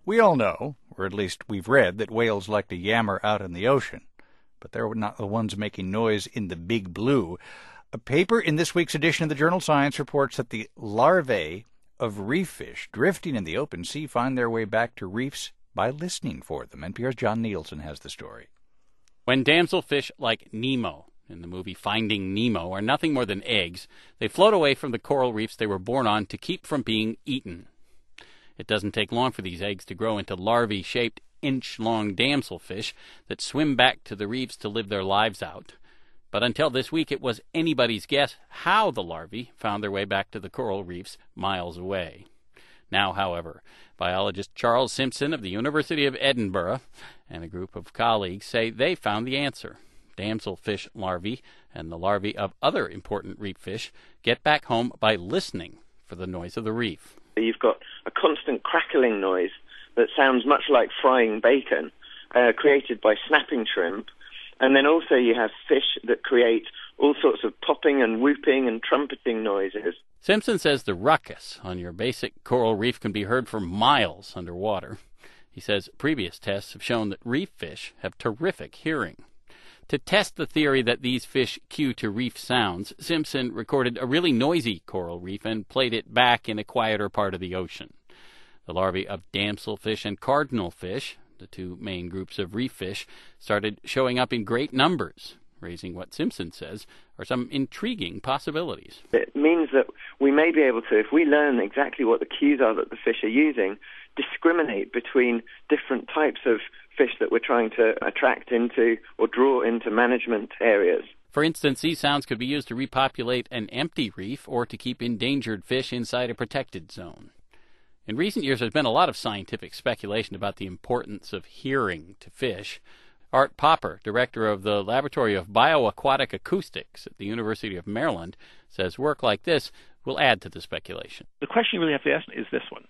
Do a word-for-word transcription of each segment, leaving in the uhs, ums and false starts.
We all know, or at least we've read, that whales like to yammer out in the ocean. But they're not the ones making noise in the big blue. A paper in this week's edition of the journal Science reports that the larvae of reef fish drifting in the open sea find their way back to reefs by listening for them. N P R's John Nielsen has the story. When damselfish like Nemo in the movie Finding Nemo are nothing more than eggs, they float away from the coral reefs they were born on to keep from being eaten. It doesn't take long for these eggs to grow into larvae-shaped, inch-long damselfish that swim back to the reefs to live their lives out. But until this week, it was anybody's guess how the larvae found their way back to the coral reefs miles away. Now, however, biologist Charles Simpson of the University of Edinburgh and a group of colleagues say they found the answer. Damselfish larvae and the larvae of other important reef fish get back home by listening for the noise of the reef. You've got a constant crackling noise that sounds much like frying bacon, uh, created by snapping shrimp. And then also you have fish that create all sorts of popping and whooping and trumpeting noises. Simpson says the ruckus on your basic coral reef can be heard for miles underwater. He says previous tests have shown that reef fish have terrific hearing. To test the theory that these fish cue to reef sounds, Simpson recorded a really noisy coral reef and played it back in a quieter part of the ocean. The larvae of damselfish and cardinalfish, the two main groups of reef fish, started showing up in great numbers, raising what Simpson says are some intriguing possibilities. It means that we may be able to, if we learn exactly what the cues are that the fish are using, discriminate between different types of fish that we're trying to attract into or draw into management areas. For instance, these sounds could be used to repopulate an empty reef or to keep endangered fish inside a protected zone. In recent years, there's been a lot of scientific speculation about the importance of hearing to fish. Art Popper, director of the Laboratory of Bioaquatic Acoustics at the University of Maryland, says work like this will add to the speculation. The question you really have to ask is this one.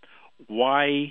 Why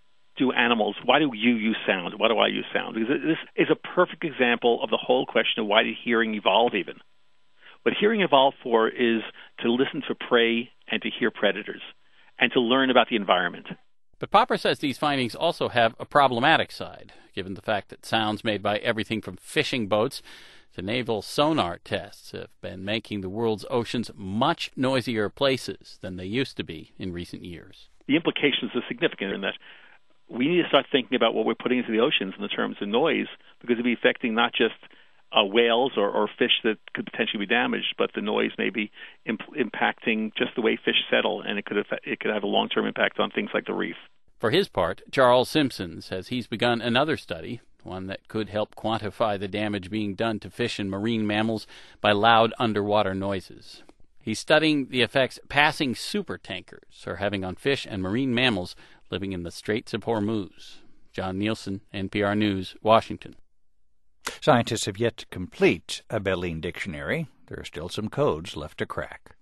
do animals, why do you use sound? Why do I use sound? Because this is a perfect example of the whole question of why did hearing evolve even? What hearing evolved for is to listen for prey and to hear predators and to learn about the environment. But Popper says these findings also have a problematic side, given the fact that sounds made by everything from fishing boats to naval sonar tests have been making the world's oceans much noisier places than they used to be in recent years. The implications are significant in that we need to start thinking about what we're putting into the oceans in the terms of noise, because it'll be affecting not just uh, whales or, or fish that could potentially be damaged, but the noise may be imp- impacting just the way fish settle, and it could affect, it could have a long-term impact on things like the reef. For his part, Charles Simpson says he's begun another study, one that could help quantify the damage being done to fish and marine mammals by loud underwater noises. He's studying the effects passing supertankers are having on fish and marine mammals living in the Straits of Hormuz. John Nielsen, N P R News, Washington. Scientists have yet to complete a baleen dictionary. There are still some codes left to crack.